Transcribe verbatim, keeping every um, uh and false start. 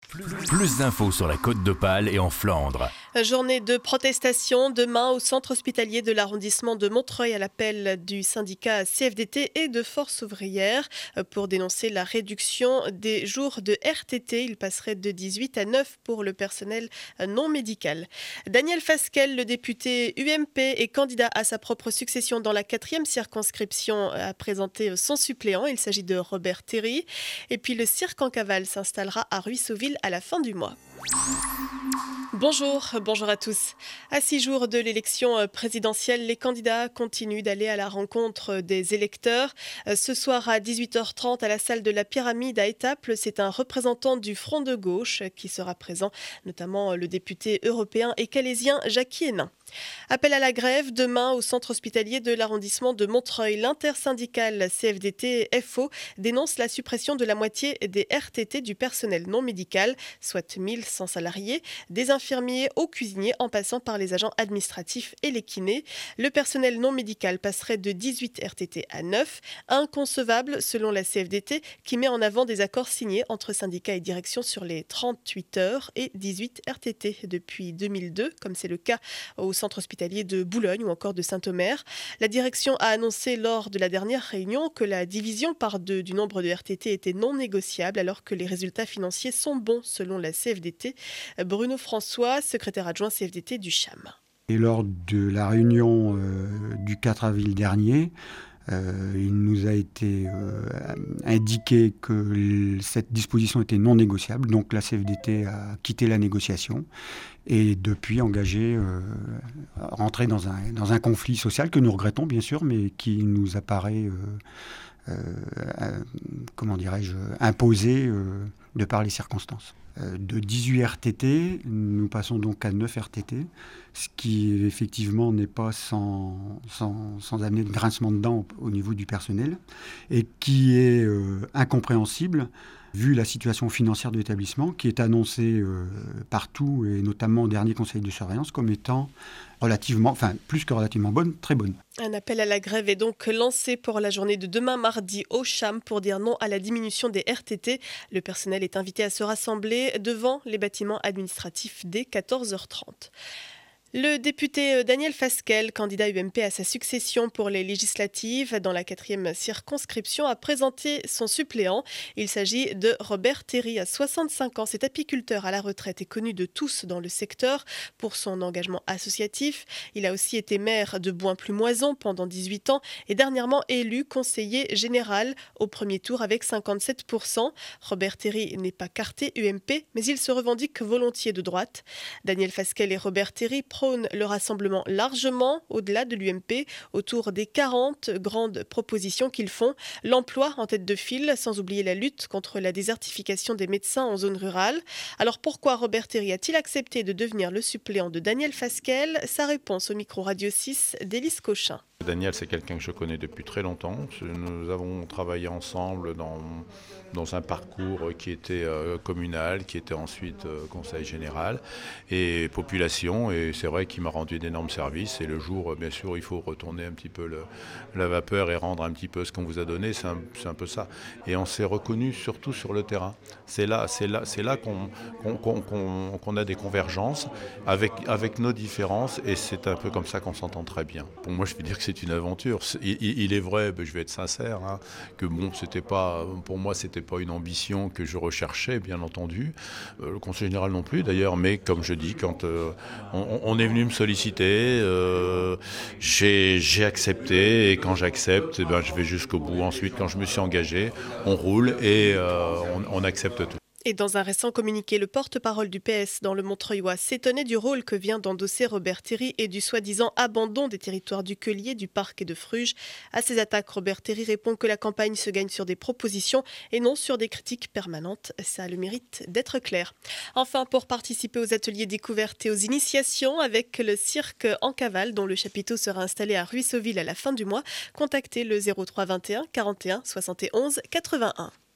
Plus d'infos sur la Côte d'Opale et en Flandre. Journée de protestation demain au centre hospitalier de l'arrondissement de Montreuil à l'appel du syndicat C F D T et de Force ouvrière pour dénoncer la réduction des jours de R T T. Il passerait de dix-huit à neuf pour le personnel non médical. Daniel Fasquelle, le député U M P et candidat à sa propre succession dans la quatrième circonscription, a présenté son suppléant. Il s'agit de Robert Théry. Et puis le cirque en cavale s'installera à Ruisseauville à la fin du mois. Bonjour, bonjour à tous. À six jours de l'élection présidentielle, les candidats continuent d'aller à la rencontre des électeurs. Ce soir à dix-huit heures trente à la salle de la Pyramide à Étaples, c'est un représentant du Front de gauche qui sera présent, notamment le député européen et calaisien Jacky Hénin. Appel à la grève demain au centre hospitalier de l'arrondissement de Montreuil. L'intersyndicale C F D T F O dénonce la suppression de la moitié des R T T du personnel non médical, soit mille cent salariés, des infirmiers aux cuisiniers en passant par les agents administratifs et les kinés. Le personnel non médical passerait de dix-huit R T T à neuf, inconcevable selon la C F D T qui met en avant des accords signés entre syndicats et direction sur les trente-huit heures et dix-huit R T T depuis deux mille deux, comme c'est le cas au centre hospitalier de Boulogne ou encore de Saint-Omer. La direction a annoncé lors de la dernière réunion que la division par deux du nombre de R T T était non négociable alors que les résultats financiers sont bons selon la C F D T. Bruno François, secrétaire adjoint C F D T du C H A M. Et lors de la réunion euh, du quatre avril dernier, Euh, il nous a été euh, indiqué que l- cette disposition était non négociable, donc la C F D T a quitté la négociation et depuis engagé, euh, rentrer dans un, dans un conflit social que nous regrettons bien sûr, mais qui nous apparaît, euh, euh, euh, comment dirais-je, imposé euh, de par les circonstances. Euh, de dix-huit R T T, nous passons donc à neuf R T T, ce qui effectivement n'est pas sans, sans, sans amener de grincement de dents au, au niveau du personnel, et qui est euh, incompréhensible vu la situation financière de l'établissement, qui est annoncée euh, partout, et notamment au dernier conseil de surveillance, comme étant relativement, enfin plus que relativement bonne, très bonne. Un appel à la grève est donc lancé pour la journée de demain mardi au C H A M pour dire non à la diminution des R T T. Le personnel est invité à se rassembler devant les bâtiments administratifs dès quatorze heures trente. Le député Daniel Fasquelle, candidat U M P à sa succession pour les législatives dans la quatrième circonscription, a présenté son suppléant. Il s'agit de Robert Théry, à soixante-cinq ans. Cet apiculteur à la retraite est connu de tous dans le secteur pour son engagement associatif. Il a aussi été maire de Boin-Plumoison pendant dix-huit ans et dernièrement élu conseiller général au premier tour avec cinquante-sept pour cent. Robert Théry n'est pas carté U M P, mais il se revendique volontiers de droite. Daniel Fasquelle et Robert Théry prône le rassemblement largement au-delà de l'U M P autour des quarante grandes propositions qu'ils font. L'emploi en tête de file, sans oublier la lutte contre la désertification des médecins en zone rurale. Alors pourquoi Robert Théry a-t-il accepté de devenir le suppléant de Daniel Fasquelle? Sa réponse au micro Radio six d'Élise Cochin. Daniel, c'est quelqu'un que je connais depuis très longtemps. Nous avons travaillé ensemble dans, dans un parcours qui était euh, communal, qui était ensuite euh, conseil général et population. Et c'est vrai qu'il m'a rendu d'énormes services. Et le jour, bien sûr, il faut retourner un petit peu le, la vapeur et rendre un petit peu ce qu'on vous a donné. C'est un, c'est un peu ça. Et on s'est reconnu surtout sur le terrain. C'est là, c'est là, c'est là qu'on, qu'on, qu'on, qu'on, qu'on a des convergences avec, avec nos différences. Et c'est un peu comme ça qu'on s'entend très bien. Pour moi, je veux dire que c'est c'est une aventure. Il, il est vrai, ben je vais être sincère, hein, que bon, c'était pas, pour moi, c'était pas une ambition que je recherchais, bien entendu. Euh, le conseil général non plus, d'ailleurs. Mais comme je dis, quand euh, on, on est venu me solliciter, euh, j'ai, j'ai accepté. Et quand j'accepte, eh ben, je vais jusqu'au bout. Ensuite, quand je me suis engagé, on roule et euh, on, on accepte tout. Et dans un récent communiqué, le porte-parole du P S dans le Montreuillois s'étonnait du rôle que vient d'endosser Robert Théry et du soi-disant abandon des territoires du Queulier, du Parc et de Fruges. À ces attaques, Robert Théry répond que la campagne se gagne sur des propositions et non sur des critiques permanentes. Ça a le mérite d'être clair. Enfin, pour participer aux ateliers découvertes et aux initiations avec le cirque en cavale, dont le chapiteau sera installé à Ruisseauville à la fin du mois, contactez le zéro trois vingt et un quarante et un soixante et onze quatre-vingt-un.